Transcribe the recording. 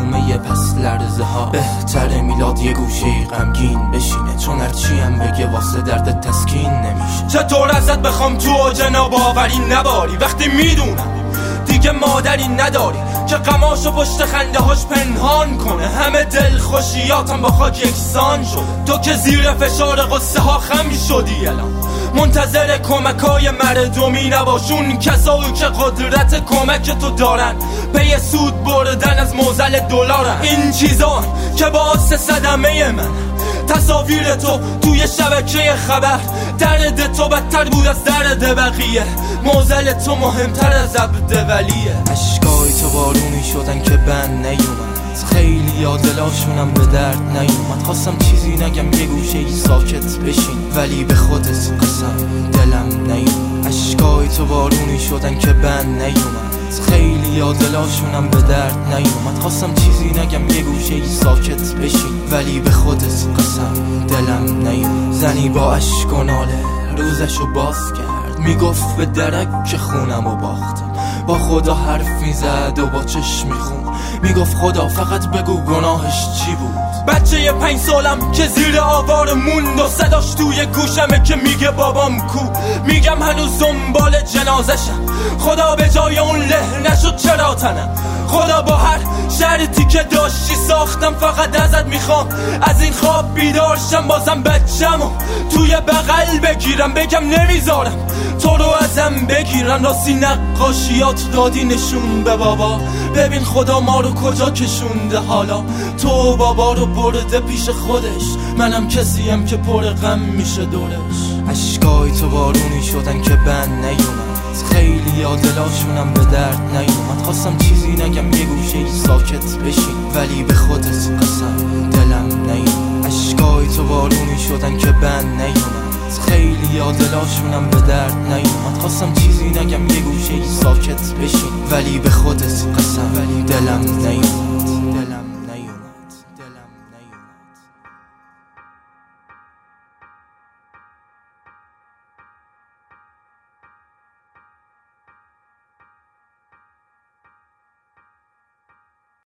جامعه پس لرزه ها. بهتره میلاد یه گوشه غمگین بشینه، چون هرچی هم بگه واسه درد تسکین نمیشه. چطور ازت بخوام تو جناب آوری نباری وقتی میدونم دیگه مادری نداری که غماشو پشت خنده هاش پنهان کنه. همه دل خوشیاتم با خاک یکسان شده. تو که زیر فشار قصه ها خم شدی الان منتظر کمکای مردمی نباشون، کسایی که قدرت کمک تو دارن پی سود بردن از موزل دلارن. این چیزا که باعث صدمه من تصاویر تو توی شبکه خبر، درد تو بدتر بود از درد بقیه، موزل تو مهمتر از عبد ولیه. اشکای تو بارونی شدن که بند نیومد، خیلی یادلاشونم به درد نیومد. خواستم چیزی نگم یه گوشه ای ساکت بشین، ولی به خودت قسم دلم نیومد. اشکای تو بارونی شدن که بند نیومد، خیلی یادلاشونم به درد نیومد. خواستم چیزی نگم یه گوشه ای ساکت بشین، ولی به خودت قسم دلم نیومد. زنی با اشک و ناله روزشو باز کرد، میگفت به درک که خونم و باختم. با خدا حرف میزد و با چشم میخون، میگفت خدا فقط بگو گناهش چی بود. بچه 5 سالم که زیر آوار موند و صداش توی گوشمه که میگه بابام کو. میگم هنوز دنبال جنازشم، خدا به جای اون له نشد چرا تنم. خدا با هر شرطی که داشتی ساختم، فقط ازت میخوام از این خواب بیدارشم، بازم بچه‌مو توی بغل بگیرم، بگم نمیذارم تو رو ازم بگیرن. راستی نقاشیات دادی نشون به بابا، ببین خدا ما رو کجا کشونده حالا. تو بابا رو برده پیش خودش، منم کسیم که پر غم میشه دورش. اشکای تو بارونی شدن که بند نیومد، خیلی یادلاشونم به درد نیومد. خواستم چیزی نگم یه گوشه ای ساکت بشین، ولی به خودت قسم دلم نیومد. اشکای تو بارونی شدن که بند نیومد، خیلی یادلاشونم به درد نیومد. خواستم چیزی نگم یه گوشه ای ساکت بشین، ولی به خودت قسم دلم نیومد.